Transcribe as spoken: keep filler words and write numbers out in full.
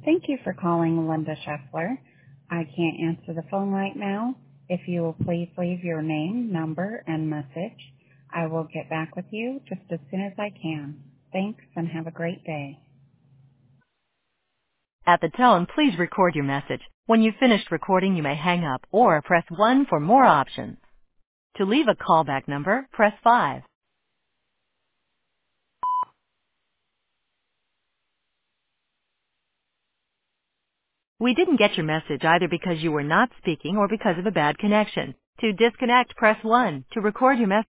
Thank you for calling Linda Scheffler. I can't answer the phone right now. If you will please leave your name, number, and message, I will get back with you just as soon as I can. Thanks and have a great day. At the tone, please record your message. When you've finished recording, you may hang up or press one for more options. To leave a callback number, press five. We didn't get your message either because you were not speaking or because of a bad connection. To disconnect, press one. To record your message,